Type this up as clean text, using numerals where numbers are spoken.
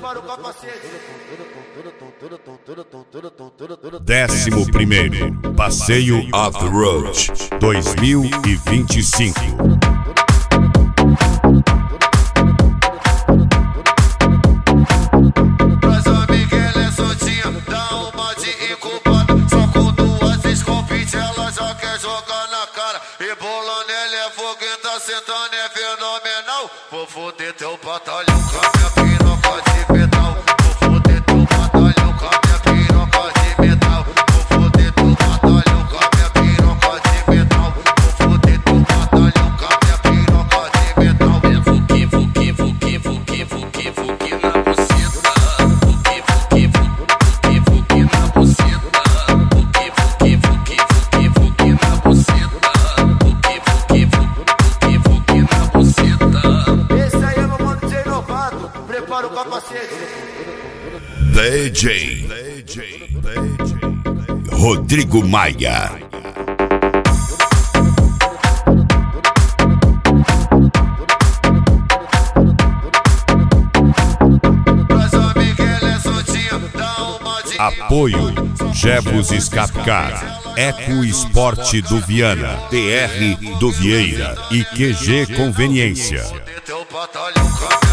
Prepara o capacete. 11º Passeio Off-Road 2025. Rebolando, ele é fogueta, sentando é fenomenal. Vou foder teu batalhão com a minha piroca de metal. Vou foder teu batalhão com a minha piroca de metal. Vou foder teu batalhão com a minha piroca de metal. Vou foder teu batalhão com a minha piroca de metal. É fuki, fuki, fuki, fuki, fuki, fuki na buceta. Fuki, fuki, fuki, fuki na buceta. Fuki, fuki, fuki, fuki, fuki na buceta. Prepara o capacete. DJ Rodrigo Maia. Apoio Jebus Escapcar, Eco Esporte do Viana, TR do Vieira e QG Conveniência.